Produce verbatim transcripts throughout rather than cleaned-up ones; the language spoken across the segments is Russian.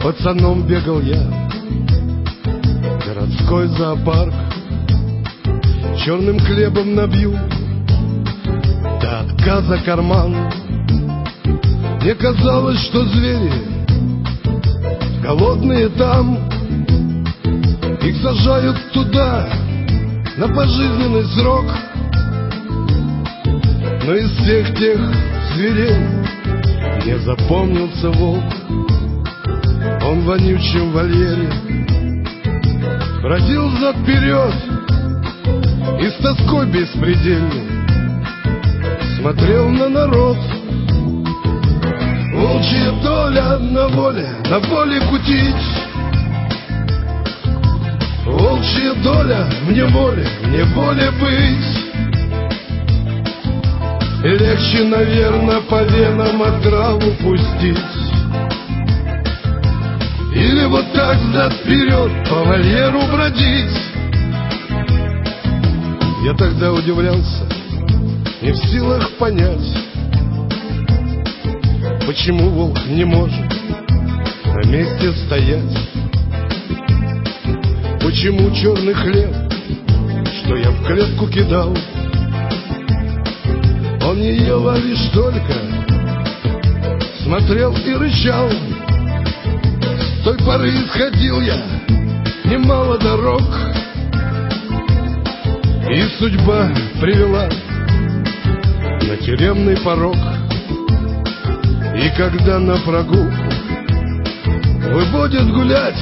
Пацаном бегал я, городской зоопарк, черным хлебом набью до отказа карман. Мне казалось, что звери голодные там, их сажают туда на пожизненный срок. Но из всех тех зверей мне запомнился волк. Он в вонючем вольере бродил взад-вперед и с тоской беспредельной смотрел на народ. Волчья доля на воле, на воле кутить. Волчья доля в неволе, в неволе быть. И легче, наверное, по венам отраву пустить, или вот так взад-вперед по вольеру бродить. Я тогда удивлялся, не в силах понять, почему волк не может на месте стоять. Почему черный хлеб, что я в клетку кидал, он не ел, а лишь только смотрел и рычал. С той поры исходил я немало дорог, и судьба привела на тюремный порог. И когда на прогулку выводят гулять,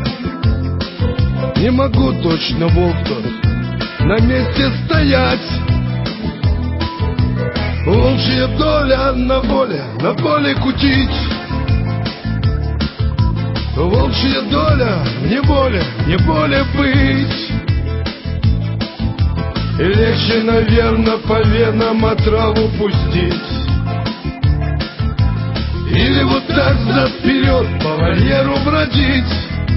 не могу точно, волк тот, на месте стоять. Волчья доля на воле, на воле кутить. Волчья доля в неволе, в неволе быть. И легче, наверное, по венам отраву пустить, или вот так взад-вперед по вольеру бродить.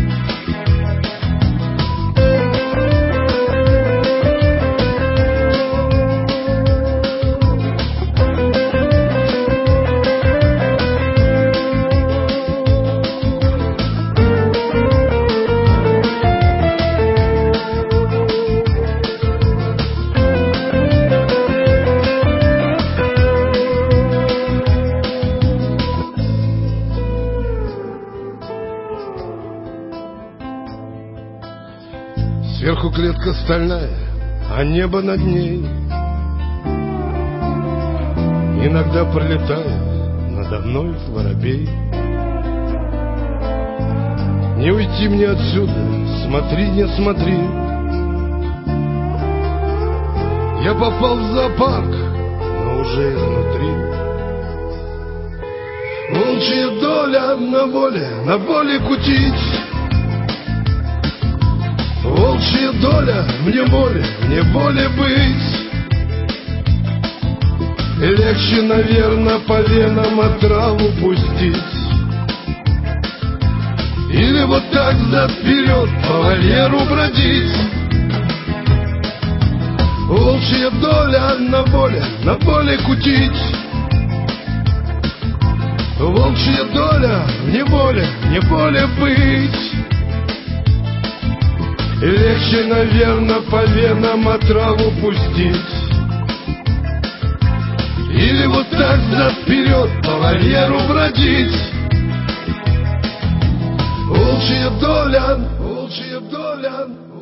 Сверху клетка стальная, а небо над ней. Иногда пролетает надо мной воробей. Не уйти мне отсюда, смотри, не смотри. Я попал в зоопарк, но уже изнутри. Волчья доля на воле, на воле кутить. Волчья доля в неволе, в неволе быть. И легче, наверное, по венам отраву пустить, или вот так взад-вперед по вольеру бродить. Волчья доля на воле, на воле кутить. Волчья доля в неволе, в неволе быть. И легче, наверное, по венам отраву пустить, или вот так взад-вперед по вольеру бродить. Волчья доля, волчья доля.